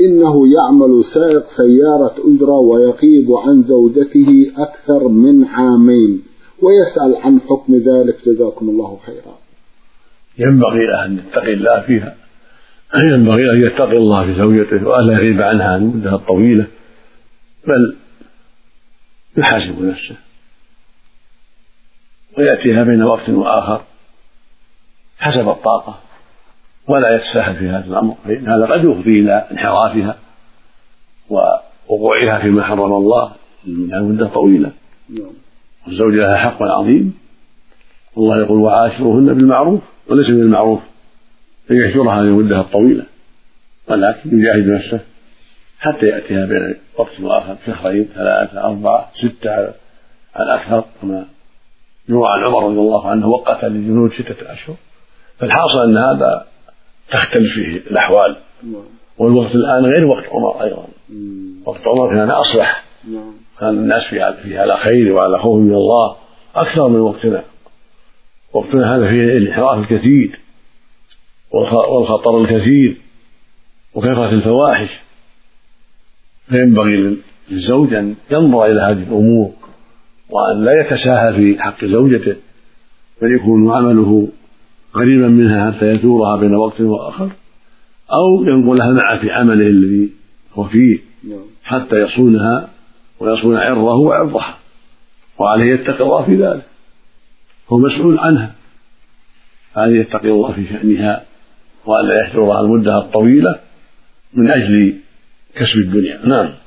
إنه يعمل سائق سيارة أجرة ويغيب عن زوجته أكثر من عامين، ويسأل عن حكم ذلك جزاكم الله خيرا. ينبغي له أن يتقي الله فيها، ينبغي أن يتقي الله في زوجته وألا يغيب عنها المدة الطويلة، بل يحاسب نفسه ويأتيها بين وقت وآخر حسب الطاقة، ولا يتساهل في هذا الأمر، فإن هذا قد يفضي إلى انحرافها ووقوعها فيما حرم الله من مدة طويلة. والزوج لها حق عظيم، والله يقول وعاشروهن بالمعروف، وليس من المعروف أن يهجرها للمدة الطويلة، ولكن يجاهد نفسه حتى يأتيها بين وقت وآخر 2 3 4 6 على أكثر، كما يروى عن عمر رضي الله عنه وقت للجنود 6 أشهر. فالحاصل أن هذا تختلف فيه الأحوال، والوقت الآن غير وقت عمر أيضا. وقت عمر كان أصلح، كان الناس فيه على خير وعلى خوف من الله أكثر من وقتنا. وقتنا هذا فيه الانحراف الكثير والخطر الكثير وكثرة الفواحش، فينبغي للزوج أن ينظر إلى هذه الأمور وأن لا يتساهل في حق زوجته، بل يكون عمله قريبا منها حتى يزورها بين وقت وآخر، أو ينقلها معه في عمله الذي هو فيه حتى يصونها ويصون عرضه وعرضها، وعليه يتقي الله في ذلك، هو مسؤول عنها، عليه يتقي الله في شأنها وألا يحجرها المدة الطويلة من أجل كسب الدنيا. نعم.